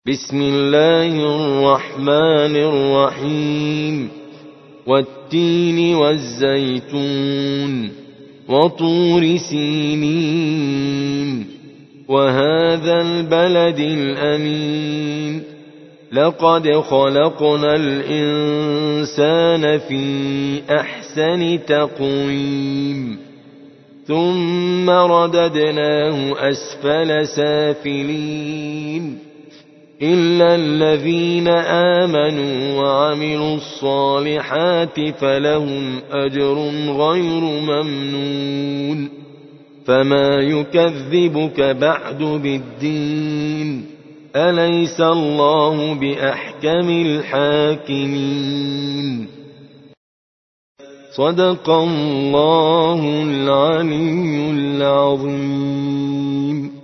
بسم الله الرحمن الرحيم والتين والزيتون وطور سينين وهذا البلد الأمين لقد خلقنا الإنسان في أحسن تقويم ثم رددناه أسفل سافلين إلا الذين آمنوا وعملوا الصالحات فلهم أجر غير ممنون فما يكذبك بعد بالدين أليس الله بأحكم الحاكمين صدق الله العلي العظيم.